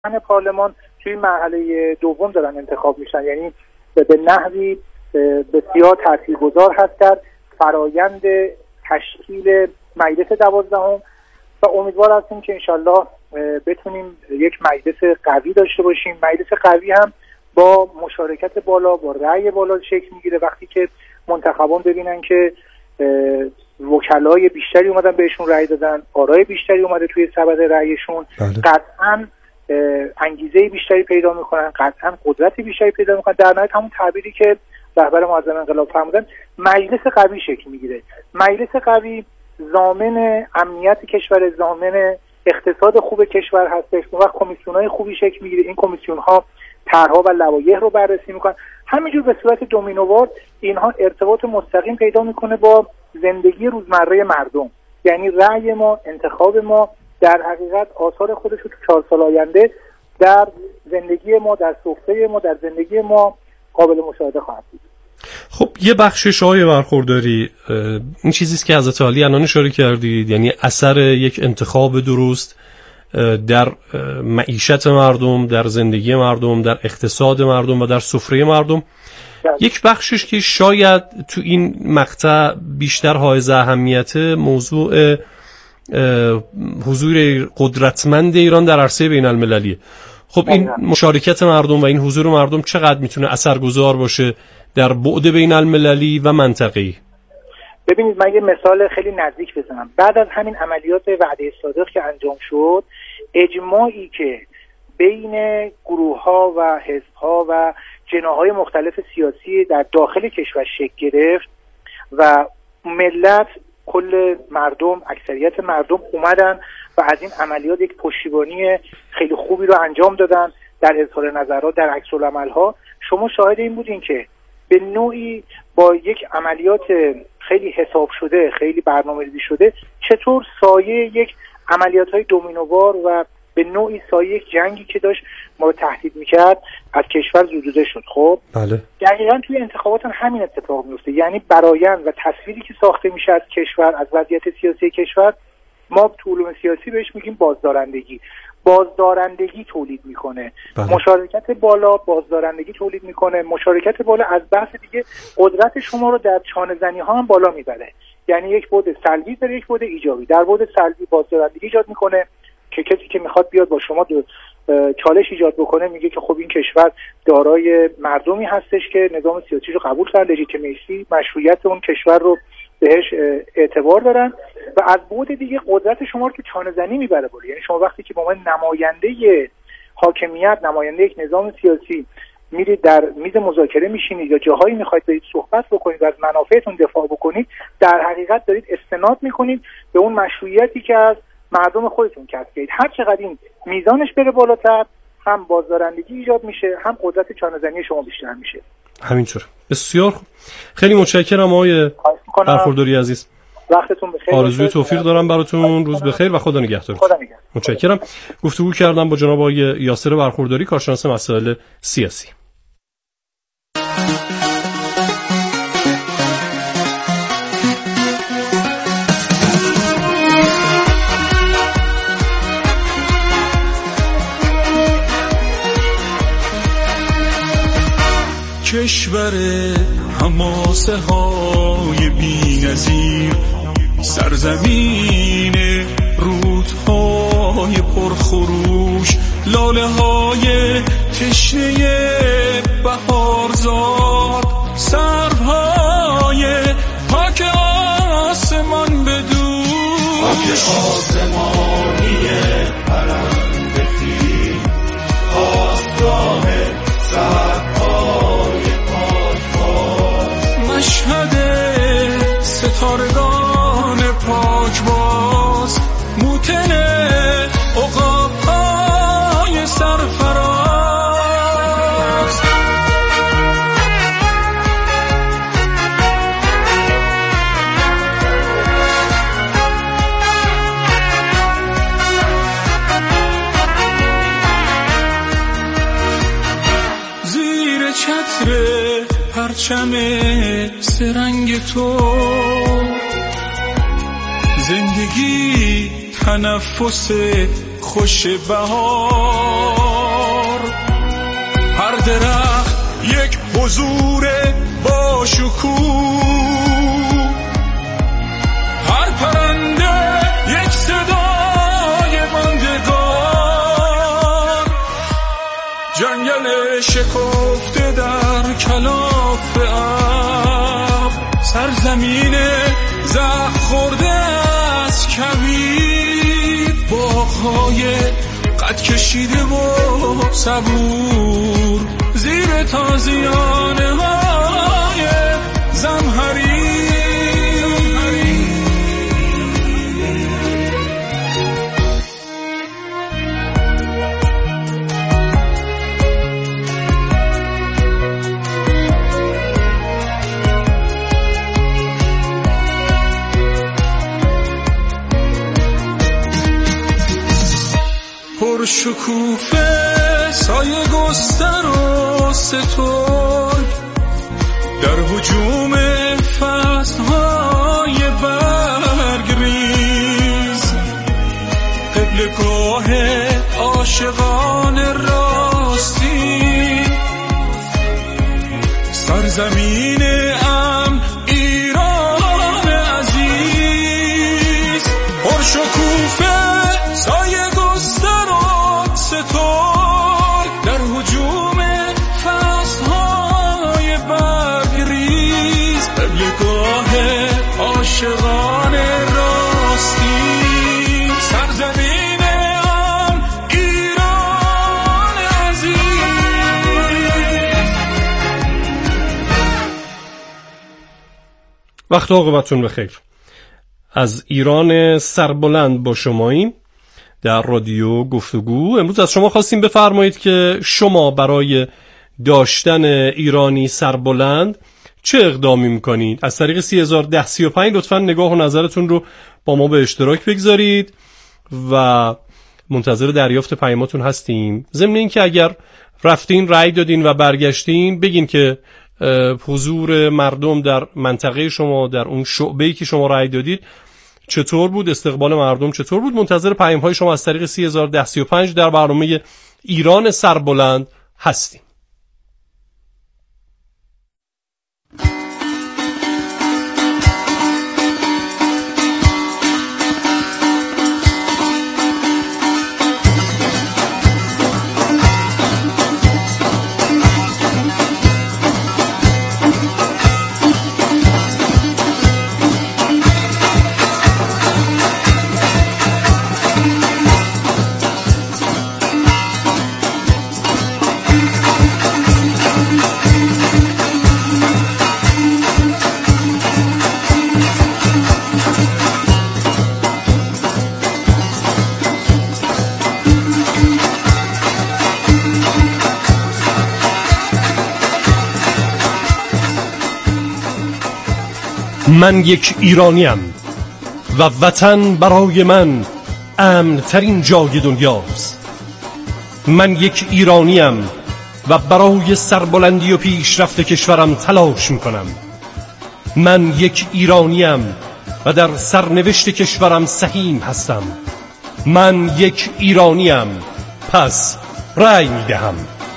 پارلمان توی مرحله دوم دارن انتخاب میشن، یعنی به نحوی بسیار تاثیرگذار هست در فرایند تشکیل مجلس 12 و امیدوار هستیم که انشالله بتونیم یک مجلس قوی داشته باشیم. مجلس قوی هم با مشارکت بالا، با رأی بالا شکل میگیره. وقتی که منتخبان ببینن که وکلای بیشتری اومدن بهشون رأی دادن، آرای بیشتری اومده توی سبد رأیشون، قطعاً انگیزه بیشتری پیدا میکنن، قطعاً قدرت بیشتری پیدا میکنن. در نهایت همون تعبیری که رهبر معظم انقلاب فرمودن، مجلس قوی شکل میگیره. مجلس قوی ضامن امنیت کشور، ضامن اقتصاد خوب کشور هستش. اون وقت کمیسیون‌های خوبی شکل میگیره. این کمیسیون‌ها طرح‌ها و لوایح رو بررسی میکنن. همینجور به صورت دومینووار اینها ارتباط مستقیم پیدا میکنه با زندگی روزمره مردم. یعنی رأی ما، انتخاب ما در حقیقت آثار خودش رو تو 4 سال آینده در زندگی ما، در سفره ما، در زندگی ما قابل مشاهده خواهد بود. خب یه بخشش آقای برخورداری این چیزیست که حضرت علی الان اشاره کردید، یعنی اثر یک انتخاب درست در معیشت مردم، در زندگی مردم، در اقتصاد مردم و در سفره مردم. یک بخشش که شاید تو این مقطع بیشتر حائز اهمیت، موضوع حضور قدرتمند ایران در عرصه بین المللیه. خب این مشارکت مردم و این حضور مردم چقدر میتونه اثرگذار باشه در بعد بین المللی و منطقه‌ای؟ ببینید من یه مثال خیلی نزدیک بزنم. بعد از همین عملیات وعده صادق که انجام شد، اجماعی که بین گروه‌ها و حزب‌ها و جناح‌های مختلف سیاسی در داخل کشور شکل گرفت و ملت، کل مردم، اکثریت مردم اومدن و از این عملیات یک پشتیبانی خیلی خوبی رو انجام دادن در اظهار نظرات، در عکس‌العمل‌ها. شما شاهد این بودین که به نوعی با یک عملیات خیلی حساب شده، خیلی برنامه‌ریزی شده، چطور سایه یک عملیات‌های دومینووار و به نوعی سایه یک جنگی که داشت ما رو تهدید می‌کرد از کشور زدوده شد. خب بله، دقیقاً توی انتخابات هم همین اتفاق میفته. یعنی برآیند و تصویری که ساخته میشه از کشور، از وضعیت سیاسی کشور، ما تو علوم سیاسی بهش میگیم بازدارندگی تولید میکنه. مشارکت بالا بازدارندگی تولید میکنه. مشارکت بالا از بحث دیگه قدرت شما رو در چانه زنی ها هم بالا میبره. یعنی یک بعد سلبی داره، یک بعد ایجابی. در بعد سلبی بازدارندگی ایجاد میکنه که کسی که میخواد بیاد با شما چالش ایجاد بکنه میگه که خب این کشور دارای مردمی هستش که نظام سیاسی رو قبول کردن، لژیتیمیسی، مشروعیت اون کشور رو بهش اعتبار دارن. و از بعد دیگه قدرت شما رو تو چانه زنی میبره بالا. یعنی شما وقتی که با من نماینده حاکمیت، نماینده یک نظام سیاسی میرید در میز مذاکره میشینید یا جاهایی میخواید برید صحبت بکنید و از منافعتون دفاع بکنید، در حقیقت دارید استناد میکنید به اون مشروعیتی که از مردم خودتون کسب کردید. هر چقدر این میزانش بره بالاتر، هم بازدارندگی ایجاد میشه، هم قدرت چانه‌زنی شما بیشتر میشه. همینطور. بسیار خیلی متشکرم آقای برخورداری عزیز. وقتتون بخیر. آرزوی توفیق دارم براتون. روز بخیر و خدا نگهدار. متشکرم. گفتگو کردم با جناب آقای یاسر برخورداری، کارشناس مسائل سیاسی. کشور حماسه های بی‌نظیر، سرزمین رودهای پرخروش، لاله های تشنه بهارزار، سرهای پاک آسمان بدون، پاک آسمانی پرنده خیل، آسمان سرهای مشهد ستارگان پاک باز، موتن عقاب‌های سرفراز. زیر چتر پرچم سرنگ تو، زندگی تنفس خوش بهار. هر درخت یک حضور با شکوه، هر پرنده یک صدای ماندگار. جنگل شکفته در کلاف ابر، سرزمین زخم خورده از کویر، باغ‌های قد کشیده و صبور زیر تازیانه های زمهریر. شکوفه سایه گستر و سترگ، در هجوم فصلهای برگریز، قبلگاه عاشقان راستی، سرزمین ایران عزیز. پرشکوفه سایه در هجوم فصلهای برگریز، قبلگاه عاشقان راستی، سرزمین ایران عزیز. وقت عاقبتون بخیر. از ایران سربلند با شماییم در رادیو گفتگو. امروز از شما خواستیم بفرمایید که شما برای داشتن ایرانی سربلند چه اقدامی میکنید. از طریق 301035 لطفاً نگاه و نظرتون رو با ما به اشتراک بگذارید و منتظر دریافت پیاماتون هستیم. ضمن این که اگر رفتین رأی دادین و برگشتین، بگین که حضور مردم در منطقه شما، در اون شعبه‌ای که شما رأی دادید چطور بود، استقبال مردم چطور بود. منتظر پیام‌های شما از طریق 301035 در برنامه ایران سربلند هستیم. من یک ایرانیم و وطن برای من امن ترین جای دنیاست. من یک ایرانیم و برای سربلندی و پیشرفت کشورم تلاش میکنم. من یک ایرانیم و در سرنوشت کشورم سهیم هستم. من یک ایرانیم، پس رأی میدهم.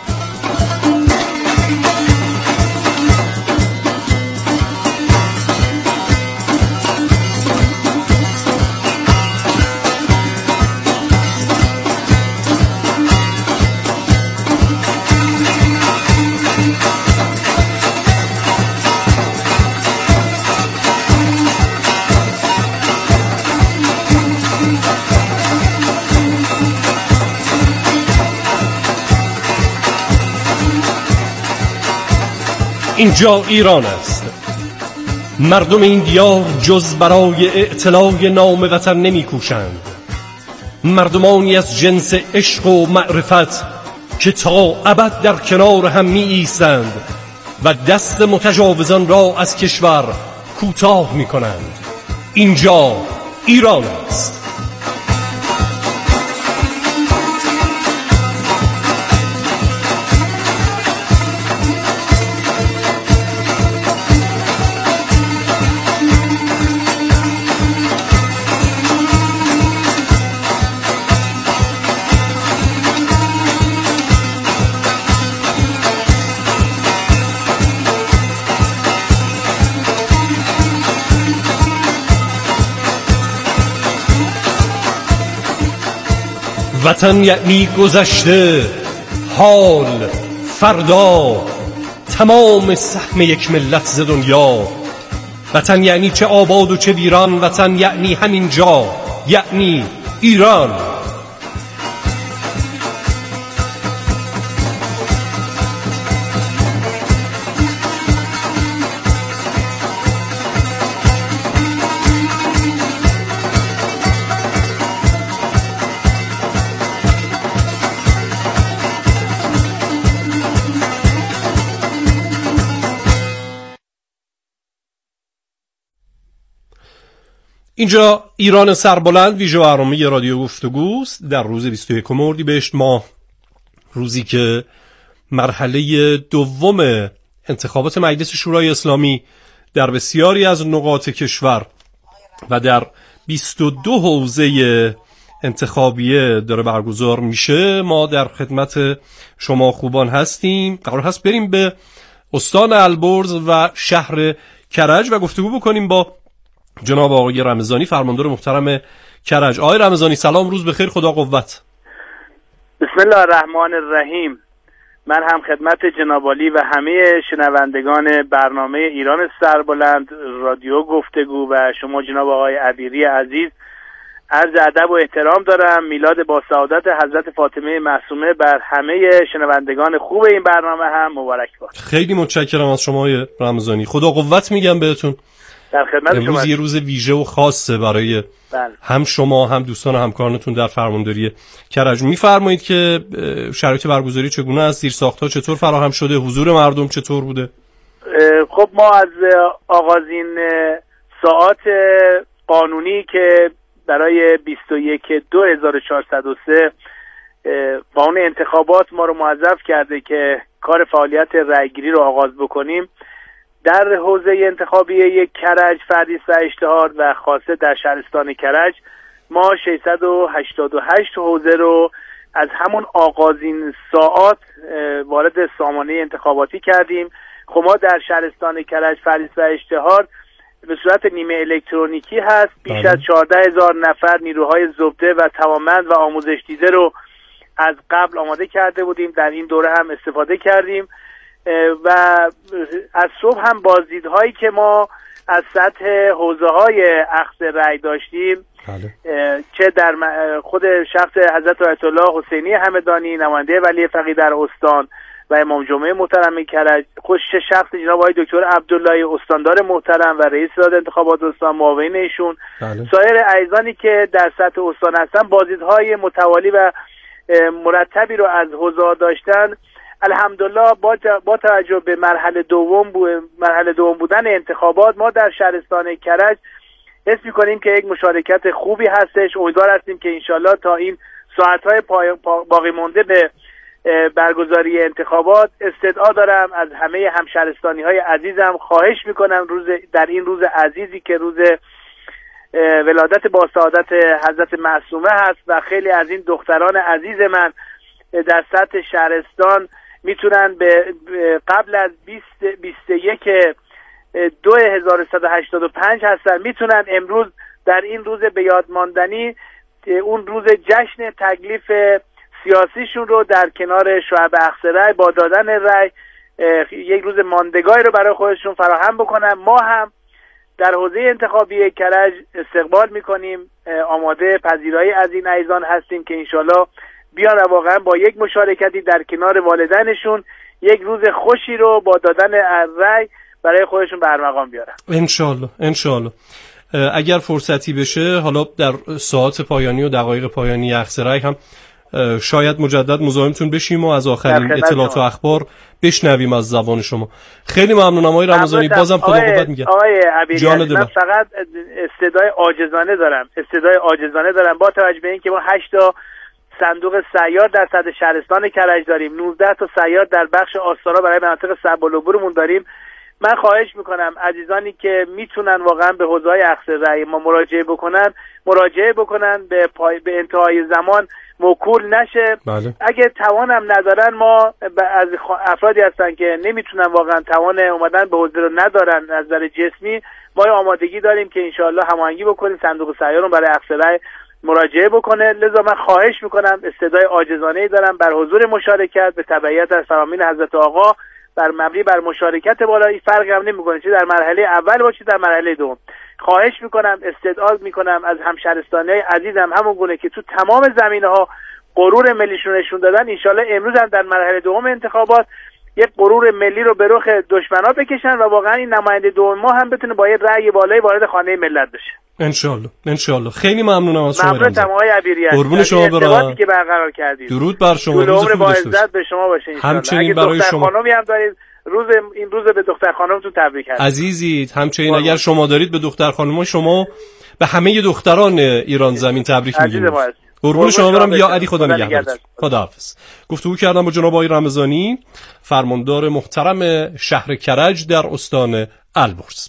اینجا ایران است. مردم این دیار جز برای اعتلاء نام وطن نمی کوشند. مردمانی از جنس عشق و معرفت که تا ابد در کنار هم می ایستند و دست متجاوزان را از کشور کوتاه می کنند. اینجا ایران است. وطن یعنی گذشته، حال، فردا، تمام سهم یک ملت ز دنیا. وطن یعنی چه آباد و چه ویران، وطن یعنی همین جا، یعنی ایران. اینجا ایران سربلند، ویژه برنامه رادیو گفتگوست در روز 21 اردیبهشت ماه، روزی که مرحله دوم انتخابات مجلس شورای اسلامی در بسیاری از نقاط کشور و در 22 حوزه انتخابیه داره برگزار میشه. ما در خدمت شما خوبان هستیم. قرار هست بریم به استان البرز و شهر کرج و گفتگو بکنیم با جناب آقای رمضانی، فرماندار محترم کرج. آقای رمضانی سلام، روز بخیر، خدا قوت. بسم الله الرحمن الرحیم. من هم خدمت جناب عالی و همه شنوندگان برنامه ایران سربلند رادیو گفتگو و شما جناب آقای عبیری عزیز عرض ادب و احترام دارم. میلاد با سعادت حضرت فاطمه معصومه بر همه شنوندگان خوب این برنامه هم مبارک باد. خیلی متشکرم از شما آقای رمضانی، خدا قوت میگم بهتون. در خدمت شما. امروز یه روز ویژه و خاصه برای هم شما هم دوستان و همکارانتون در فرمانداری کرج. میفرمایید که شرایط برگزاری چگونه است؟ زیرساخت‌ها چطور فراهم شده؟ حضور مردم چطور بوده؟ خب ما از آغازین ساعات قانونی که برای 21/2/1403 قانون انتخابات ما رو موظف کرده که کار فعالیت رأیگیری رو آغاز بکنیم، در حوزه انتخابی یک کرج، فردیس و اشتهار و خاصه در شهرستان کرج ما 688 حوزه رو از همون آغازین ساعات وارد سامانه انتخاباتی کردیم. خب ما در شهرستان کرج، فردیس و اشتهار به صورت نیمه الکترونیکی هست. بیش از 14,000 نفر نیروهای زبده و توانمند و آموزش دیده رو از قبل آماده کرده بودیم، در این دوره هم استفاده کردیم و از صبح هم بازدیدهایی که ما از سطح حوزه‌های اخذ رأی داشتیم چه در خود شخص حضرت آیت الله حسینی همدانی نماینده ولی فقیه در استان و امام جمعه محترم کرج، خود شخص جناب آقای دکتر عبدالله استاندار محترم و رئیس داد انتخابات استان، معاون ایشون، سایر اعضانی که در سطح استان هستن بازدیدهای متوالی و مرتبی رو از حوزه داشتن. الحمدلله با توجه به مرحله دوم بودن انتخابات ما در شهرستان کرج حس می‌کنیم که یک مشارکت خوبی هستش. امیدوار هستیم که انشالله تا این ساعت‌های باقی مونده به برگزاری انتخابات استدعا دارم از همه همشهرستانی‌های عزیزم، خواهش می‌کنم در این روز عزیزی که روز ولادت با سعادت حضرت معصومه هست و خیلی از این دختران عزیز من در سطح شهرستان میتونن قبل از 21/2/1185 هستن، میتونن امروز در این روز به یاد ماندنی اون روز جشن تکلیف سیاسیشون رو در کنار شعب اخذ رأی با دادن رأی یک روز ماندگاری رو برای خودشون فراهم بکنن. ما هم در حوزه انتخابی کرج استقبال میکنیم، آماده پذیرایی از این عزیزان هستیم که انشالله بیان و واقعا با یک مشارکتی در کنار والدینشون یک روز خوشی رو با دادن رأی برای خودشون به ارمغان بیارن. انشالله اگر فرصتی بشه حالا در ساعات پایانی و دقایق پایانی اخذ رأی هم شاید مجدد مزاحمتون بشیم و از آخرین اطلاعات و اخبار بشنویم از زبان شما. خیلی ممنونم آقای رمضانی، بازم خدا قوت میگم. آقای عبیری، من فقط استدعای عاجزانه دارم با توجه به اینکه ما 8 تا صندوق سیار در سطح شهرستان کرج داریم، 19 تا سیار در بخش آستارا برای مناطق صعب العبورمون داریم. من خواهش میکنم عزیزانی که میتونن واقعا به حوزه‌های اخذ رأی ما مراجعه بکنن به انتهای زمان موکول نشه. اگه توانم ندارن، ما از افرادی هستن که نمیتونن واقعا توان اومدن به حوزه رو ندارن از نظر جسمی، ما آمادگی داریم که انشالله هماهنگی بکنیم صندوق سیار رو برای اخذ رأی مراجعه بکنه. لذا من خواهش میکنم، استعدای عاجزانه‌ای دارم بر حضور مشارکت به تبعیت از فرامین حضرت آقا بر مبنی بر مشارکت بالایی، فرقی هم نمیکنه چه در مرحله اول باشه در مرحله دوم. خواهش میکنم، استدعا میکنم از همشهرستانی‌های عزیزم همون گونه که تو تمام زمینه‌ها غرور ملیشون نشون دادن، ان شاءالله امروز هم در مرحله دوم انتخابات یک غرور ملی رو به رخ دشمنا بکشن و واقعا این نماینده دوم ما هم بتونه با یه رأی بالایی وارد خانه ملت بشه. انشالله. خیلی ممنونم از شما. ممنون آقای عبیری. قربون شما برم. که برقرار کردید. درود بر شما. روز خوب داشته باشید. به شما باشه ان شاءالله. همچنین برای شما. خانمی هم دارید. این روز به دختر خانمتون تبریک هست. عزیزید، همچنین اگر شما دارید به دختر خانم شما به همه دختران ایران زمین تبریک میگیم. قربون شما برم. یا علی، خدا نگهدارت. خداحافظ. گفتگو کردم با جناب آقای رمضانی، فرماندار محترم شهر کرج در استان البرز.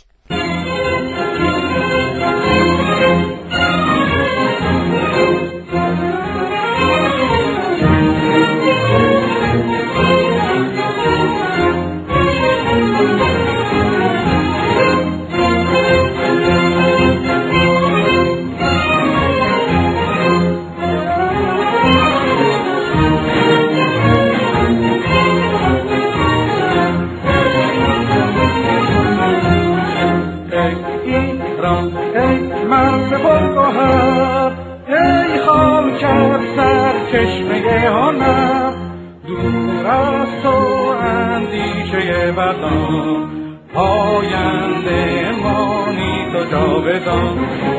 چشمه هنر دور از تو اندیشه بدان، پاینده مانی تو جاودان.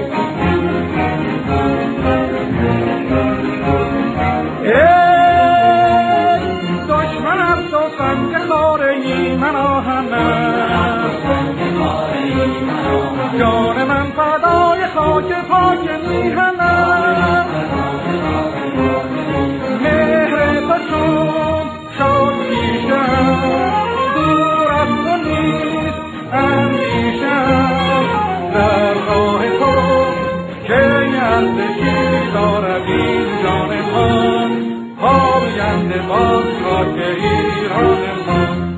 ای دشمن از تو سنگ خاره‌ای من آهنم، جان من فدای خاک پاک میهنم. دور از تو نیست اندیشم، در راه تو که ارزشی دارد این جان من، پاینده باز خاک ایران من.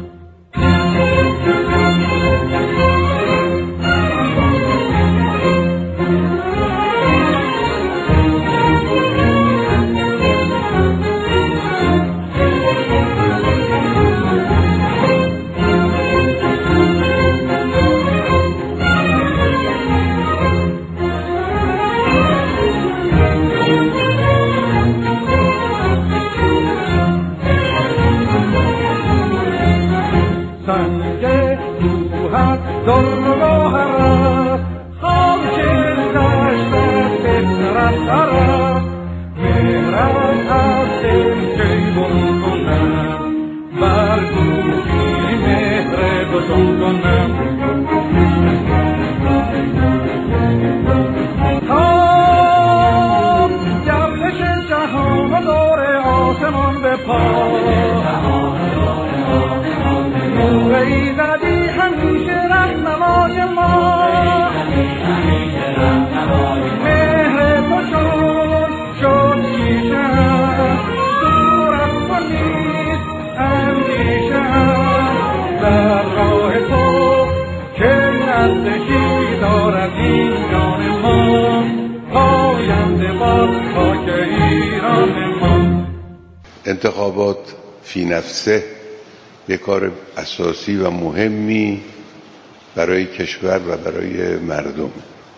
انتخابات فی نفسه یک کار اساسی و مهمی برای کشور و برای مردم.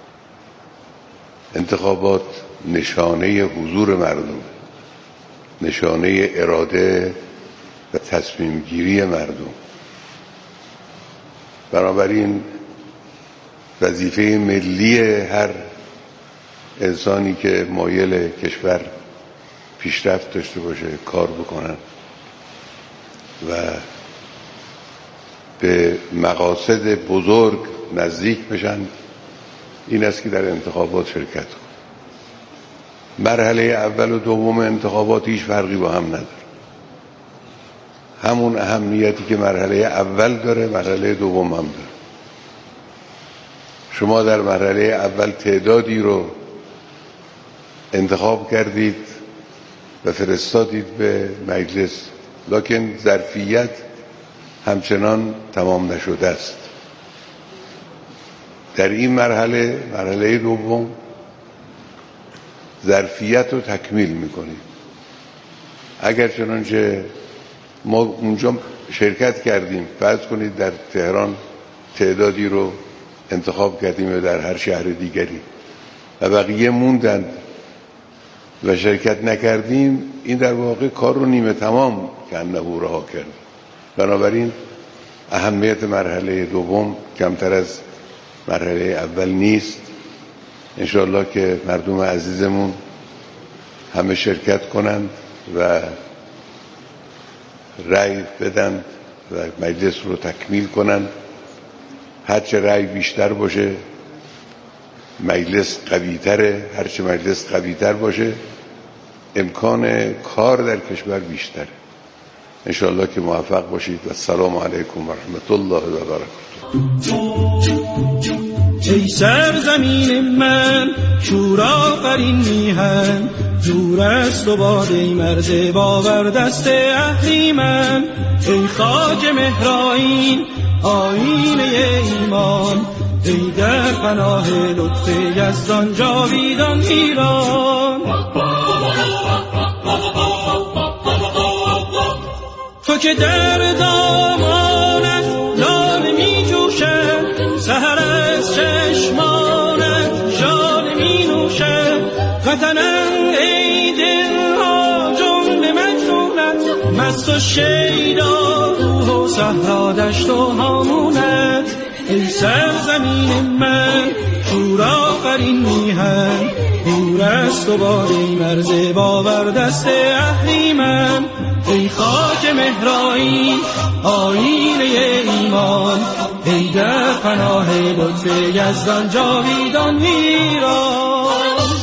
انتخابات نشانه حضور مردم، نشانه اراده و تصمیم گیری مردم. بنابراین وظیفه ملی هر انسانی که مایل کشور پیشرفت داشته باشه، کار بکنن و به مقاصد بزرگ نزدیک بشن، این است که در انتخابات شرکت کن. مرحله اول و دوم انتخابات هیچ فرقی با هم نداره. همون اهمیتی که مرحله اول داره مرحله دوم هم داره. شما در مرحله اول تعدادی رو انتخاب کردید و فرستادید به مجلس، لکن ظرفیت همچنان تمام نشده است. در این مرحله دوم ظرفیت رو تکمیل میکنیم. اگر چنانچه ما اونجا شرکت کردیم، فرض کنید در تهران تعدادی رو انتخاب کردیم و در هر شهر دیگری و بقیه موندند و شرکت نکردیم، این در واقع کار رو نیمه تمام کنه رها کرد. بنابراین اهمیت مرحله دوم کمتر از مرحله اول نیست. انشاءالله که مردم عزیزمون همه شرکت کنند و رأی بدن و مجلس رو تکمیل کنند. هرچه رأی بیشتر باشه مجلس قوی‌تره، هرچه مجلس قوی‌تر باشه امکان کار در کشور بیشتره. انشاءالله که موفق باشید و السلام علیکم و رحمت الله و برکاته. ای سرزمین من شورآفرین میهن، دور است و باد ای مرز باور دست اهریمن. ای خاک مهرائین آیینه ایمان، ای در پناه لطف یزدان جاویدان ایران. تو که در دامانت لاله می جوشد، سحر از چشمانت ژاله می نوشد. وطنم ای دلها جمله مجنونت، مست و شیدا روح و صحرا دشت و هامونت. ای سرزمین من شورآفرین میهن، دور است و باد ای مرز باور دست اهریمن. ای خاک مهرائین آیینه ایمان، ای در پناه لطف یزدان جاویدان ایران.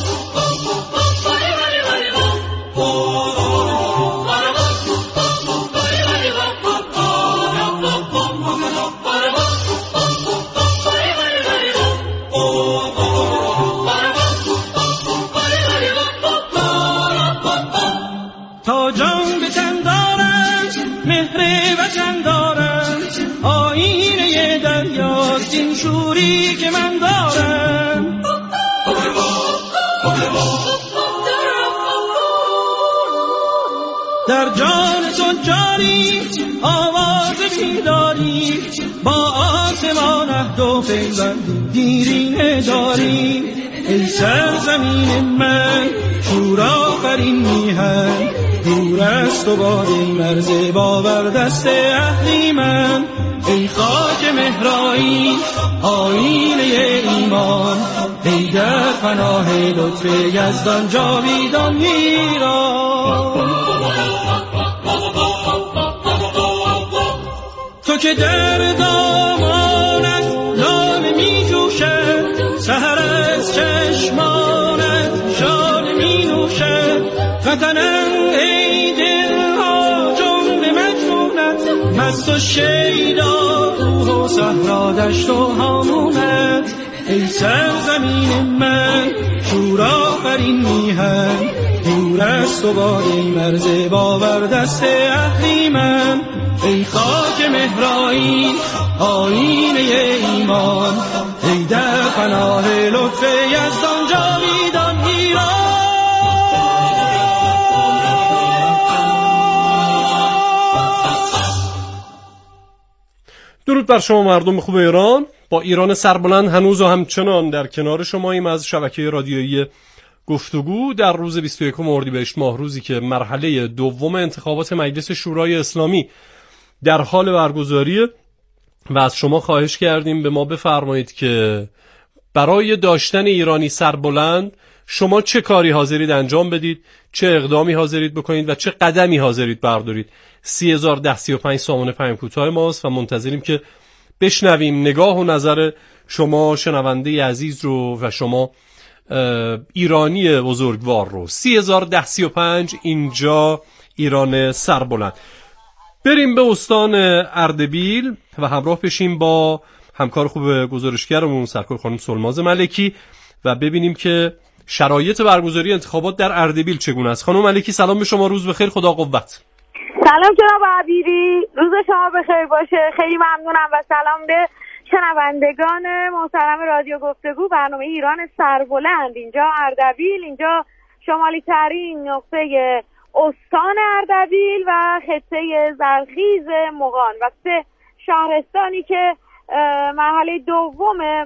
تا جان به تن دارد مهر وطن دارد، آیینه دریاست این شوری که من دارم. در جان تو جاری آواز بیداری، با آسمان عهد و پیوند دیرینه داری. ای سرزمین من شورآفرین میهن، دور است و باد ای مرز باور دست اهریمن. ای خاک مهرائین آیینه ایمان، ای در پناه لطف یزدان جاویدان ایران. تو که در دامانت لاله می جوشد، سحر از چشمانت ژاله می نوشد. وطنم ای دلها جمله مجنونت، مست و شیدا روح و صحرا دشت و هامونت. ای سرزمین من شورآفرین میهن، دور است و باد ای مرز باور دست اهریمن. ای خاک مهرائین آیینه ایمان، ای در پناه لطف یزدان جاویدان ایران. درود بر شما مردم خوب ایران. با ایران سربلند هنوز و همچنان در کنار شماییم از شبکه رادیویی گفتگو در روز 21 اردیبهشت ماه، روزی که مرحله دوم انتخابات مجلس شورای اسلامی در حال برگزاریه و از شما خواهش کردیم به ما بفرمایید که برای داشتن ایرانی سربلند شما چه کاری حاضرید انجام بدید، چه اقدامی حاضرید بکنید و چه قدمی حاضرید بردارید. 301035 سامانه پیام کوتاه ماست و منتظریم که بشنویم نگاه و نظر شما شنونده عزیز رو و شما ایرانی بزرگوار رو. 301035 اینجا ایران سربلند. بریم به استان اردبیل و همراه بشیم با همکار خوب گزارشگرمون سرکار خانم سلماز ملکی و ببینیم که شرایط برگزاری انتخابات در اردبیل چگونه است. خانم ملکی سلام به شما، روز بخیر، خدا قوت. سلام جناب عبیری، روز شما بخیر باشه. خیلی ممنونم و سلام به شنوندگان محترم رادیو گفتگو، برنامه ایران سربلند. اینجا اردبیل، اینجا شمالی ترین نقطه استان اردبیل و خطه زرخیز مغان و 3 شهرستانی که مرحله دوم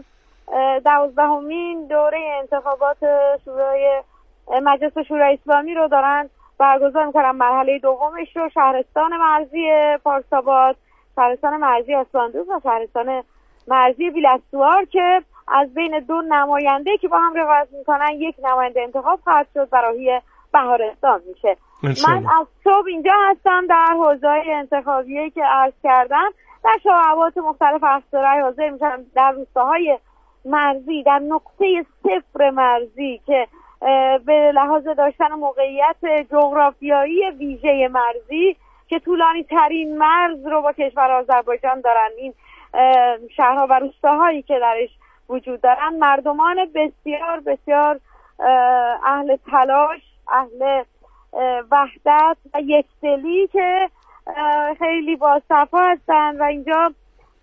12مین دوره انتخابات شورای مجلس شورای اسلامی رو دارن برگزار میکنن. مرحله دومش رو شهرستان مرزی پارساباد، شهرستان مرزی آساندوز و شهرستان مرزی بیلستوار که از بین 2 نماینده که با هم رقابت میکنن 1 نماینده انتخاب خواهد شد برای بهارستان میشه. من از صبح اینجا هستم در حوزه‌های انتخابیه‌ای که عرض کردم، در شعبات مختلف اختراعی حاضر میشم در روستاهای مرزی، در نقطه 0 مرزی که به لحاظ داشتن موقعیت جغرافیایی ویژه مرزی که طولانی ترین مرز رو با کشور آذربایجان دارن، این شهرها و روستاهایی که درش وجود دارن مردمان بسیار بسیار اهل تلاش، اهل وحدت و یکدلی که خیلی با صفا هستن و اینجا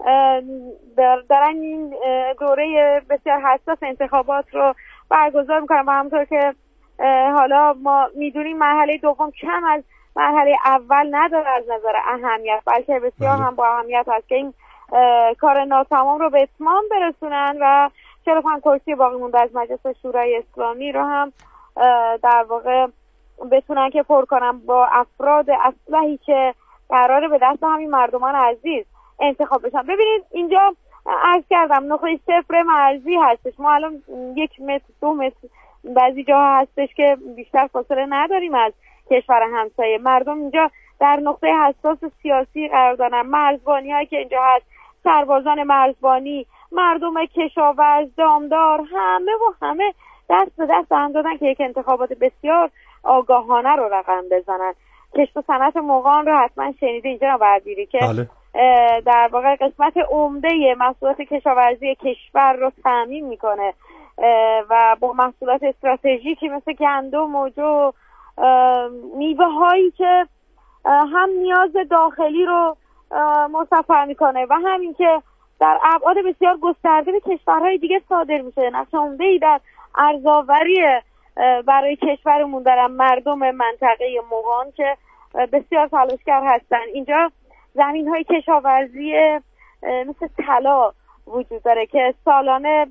دارن این دوره بسیار حساس انتخابات رو برگزار میکنن و همونطور که حالا ما میدونیم مرحله دوم کم از مرحله اول نداره از نظر اهمیت، بلکه بسیار هم با اهمیت هست که این کار ناتمام رو به اتمام برسونن و 45 کرسی باقی مونده از مجلس شورای اسلامی رو هم در واقع بتونن که پر کنن با افراد اصلحی که قراره به دست همین مردمان عزیز انتخاب بشن. ببینید اینجا عرض کردم نقطه 0 مرزی هستش، ما الان 1 متر 2 متر بعضی جاها هستش که بیشتر فاصله نداریم از کشور همسایه. مردم اینجا در نقطه حساس سیاسی قرار دارن، مرزبانی هایی که اینجا هست، سربازان مرزبانی، مردم کشاورز، دامدار، همه دست به دست هم دادن که یک انتخابات بسیار آگاهانه رو رقم بزنن. کشت و صنعت مغان رو حتما شنیده اینجا نبردیری که در واقع قسمت عمده محصولات کشاورزی کشور رو تامین میکنه و با محصولات استراتژیکی مثل گندم و جو، میوه هایی که هم نیاز داخلی رو مصفر میکنه و همین که در ابعاد بسیار گسترده به کشورهای دیگه صادر میشه. نقش عمده‌ای در ارزآوری برای کشورمون دارن مردم منطقه مغان که بسیار تلاشگر هستن. اینجا زمین‌های کشاورزی مثل طلا وجود داره که سالانه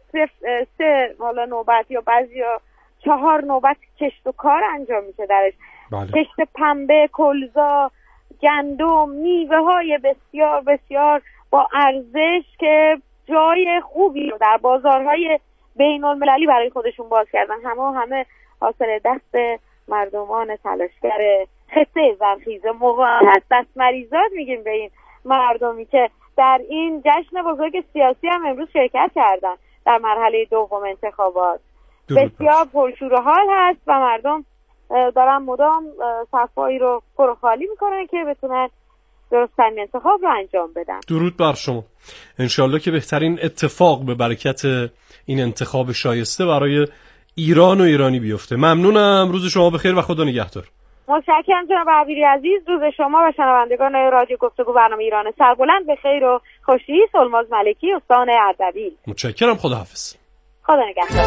3 نوبت یا بعضیا 4 نوبت کشت و کار انجام میشه درش. کشت پنبه، کلزا، گندم، میوه‌های بسیار بسیار با ارزش که جای خوبی رو در بازارهای بین‌المللی برای خودشون باز کردن. همه حاصل دست مردمان تلاشگر خطه زرخیز مغان هست. دست مریزاد میگیم به این مردمی که در این جشن بزرگ سیاسی هم امروز شرکت کردن در مرحله دوم انتخابات. بسیار پرشور و حال هست و مردم دارن مدام صفایی رو پر خالی میکنن که بتونن درست‌ترین انتخاب رو انجام بدن. درود بر شما. انشالله که بهترین اتفاق به برکت این انتخاب شایسته برای ایران و ایرانی بیفته. ممنونم، روز شما بخیر و خدا نگهدار. متشکرم جناب عبیری عزیز. روز شما و شنوندگان رادیو گفتگو برنامه ایران سربلند به خیر و خوشی. سلماز ملکی، استان اردبیل. متشکرم، خداحافظ. خدا نگهدار.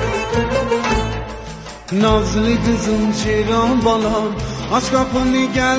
Nazlı kızım çiran balam aşk kapını gel